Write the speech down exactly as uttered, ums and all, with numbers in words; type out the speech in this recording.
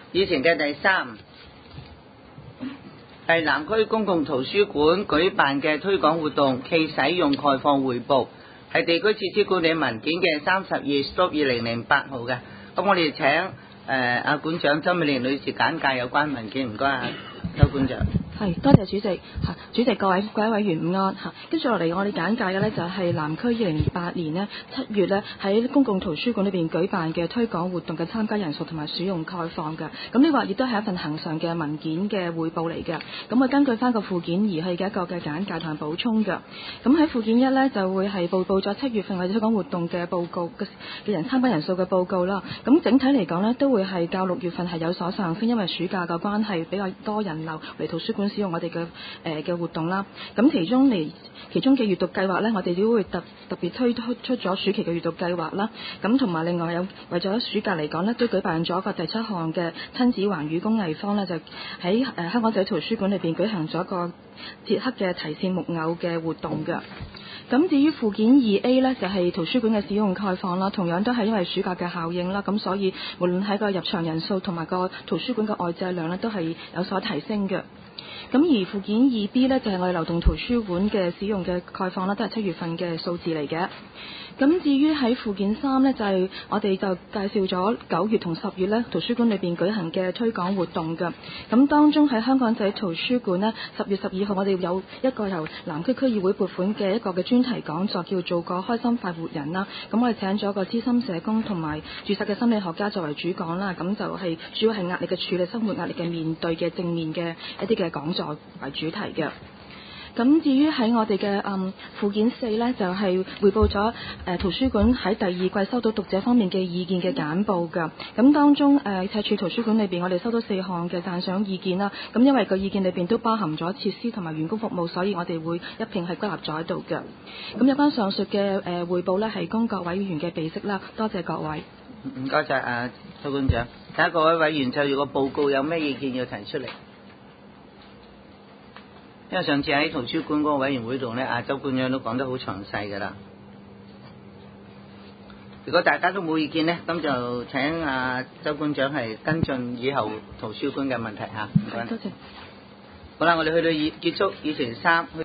議程嘅第三係南區公共圖書館舉辦嘅推廣活動暨使用概況匯報，係地區設施管理文件嘅三十二 stop 二零零八號嘅。咁我哋請誒阿、呃、館長周美蓮女士簡介有關文件，唔該啊，周館長。 係，多謝主席嚇，主席各位各位委員午安嚇。跟住落嚟，我哋簡介嘅呢就係南區二零零八年呢七月呢喺公共圖書館裏邊舉辦嘅推廣活動嘅參加人數同埋使用概況嘅。咁呢個亦都係一份恆常嘅文件嘅匯報嚟嘅。咁啊，根據翻個附件而係嘅一個嘅簡介同埋補充嘅。咁喺附件一呢，就會係報告咗七月份我哋推廣活動嘅報告嘅嘅人參加人數嘅報告啦。咁整體嚟講呢，都會係較六月份係有所上升，因為暑假嘅關係比較多人流嚟圖書館使用我哋嘅誒嘅活動啦，咁其中嚟其中嘅閱讀計劃呢，我哋都會特特別推出出咗暑期嘅閱讀計劃啦，咁同埋另外有為咗暑假嚟講呢，都舉辦咗個第七項嘅親子環宇工藝坊呢，就喺誒、呃、香港仔圖書館裏邊舉行咗個捷克嘅提線木偶嘅活動嘅。咁至於附件二 A 呢，就係、是、圖書館嘅使用概況啦，同樣都係因為暑假嘅效應啦，咁所以無論喺個入場人數同埋個圖書館嘅外借量呢，都係有所提升嘅。咁而附件二 B 呢，就係、是、我哋流動圖書館嘅使用嘅概況啦，都係七月份嘅數字嚟嘅。咁至於喺附件三呢，就係、是、我哋就介紹咗九月同十月呢圖書館裏邊舉行嘅推廣活動嘅。咁當中喺香港仔圖書館呢，十月十二號我哋有一個由南區區議會撥款嘅一個嘅專題講座，叫做個開心快活人啦。咁我哋請咗個資深社工同埋註冊嘅心理學家作為主講啦。咁就係主要係壓力嘅處理、生活壓力嘅面對嘅正面嘅一啲嘅講座為主題嘅。咁至於喺我哋嘅嗯附件四呢，就係、是、匯報咗誒、呃、圖書館喺第二季收到讀者方面嘅意見嘅簡報㗎。咁當中誒赤柱圖書館裏邊，我哋收到四項嘅讚賞意見啦。咁因為個意見裏邊都包含咗設施同埋員工服務，所以我哋會一併係歸納咗喺度嘅。咁有關上述嘅誒、呃、匯報呢，係供各位委員嘅備悉啦。多謝各位。 唔該晒啊，周館長。睇下各位委員就住個報告有咩意見要提出嚟。因為上次喺圖書館嗰個委員會度呢，阿周館長都講得好詳細㗎啦。如果大家都冇意見呢，咁就請阿周館長係跟進以後圖書館嘅問題嚇。唔該。 多謝。 好啦，我哋去到議結束議程三。